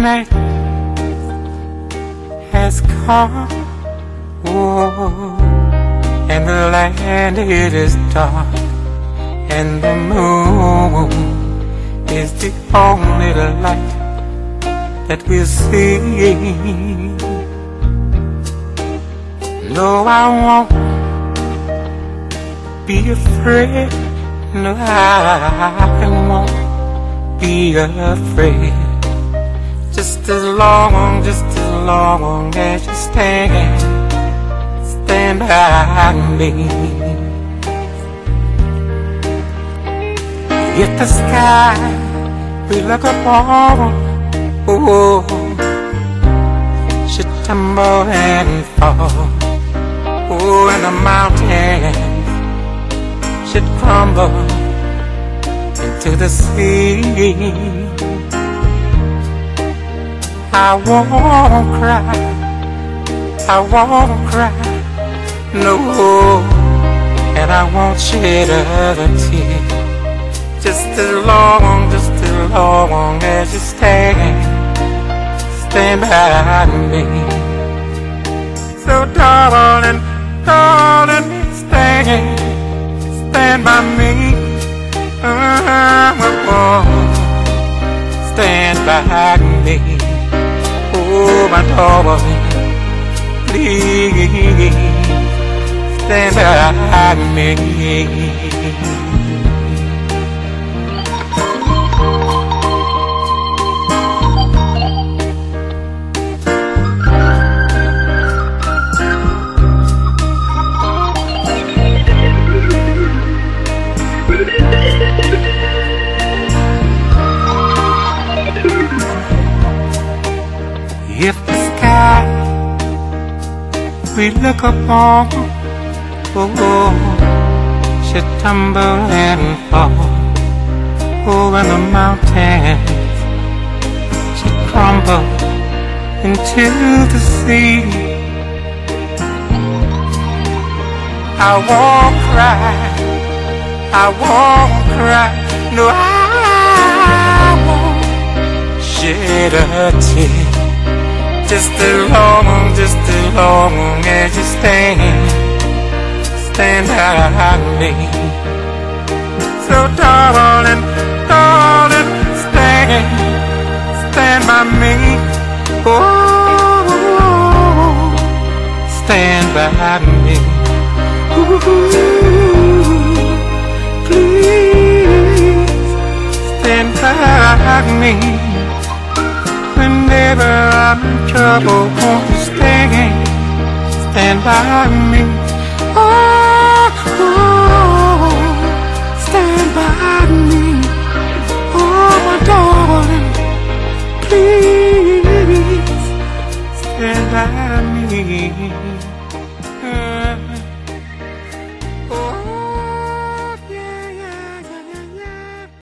night has come, oh, and the land it is dark, and the moon is the only light that we'll see. No, I won't be afraid. No, I won't be afraid. Just as long as you stand by me. If the sky we look upon, oh, should tumble and fall, oh, and the mountains should crumble into the sea, I won't cry, no, and I won't shed a tear. Just as long as you stand by me. So darling, stand by me. Stand by me. Oh, my darling, please stand by me. If the sky we look upon, oh, should tumble and fall, oh, and the mountains should crumble into the sea, I won't cry, no, I won't shed a tear. Just as long as you stand by me. So darling, stand by me. Oh, stand by me. Ooh, please stand by me. Whenever I'm in trouble, won't you stand by me? Oh, stand by me. Oh, my darling, please stand by me.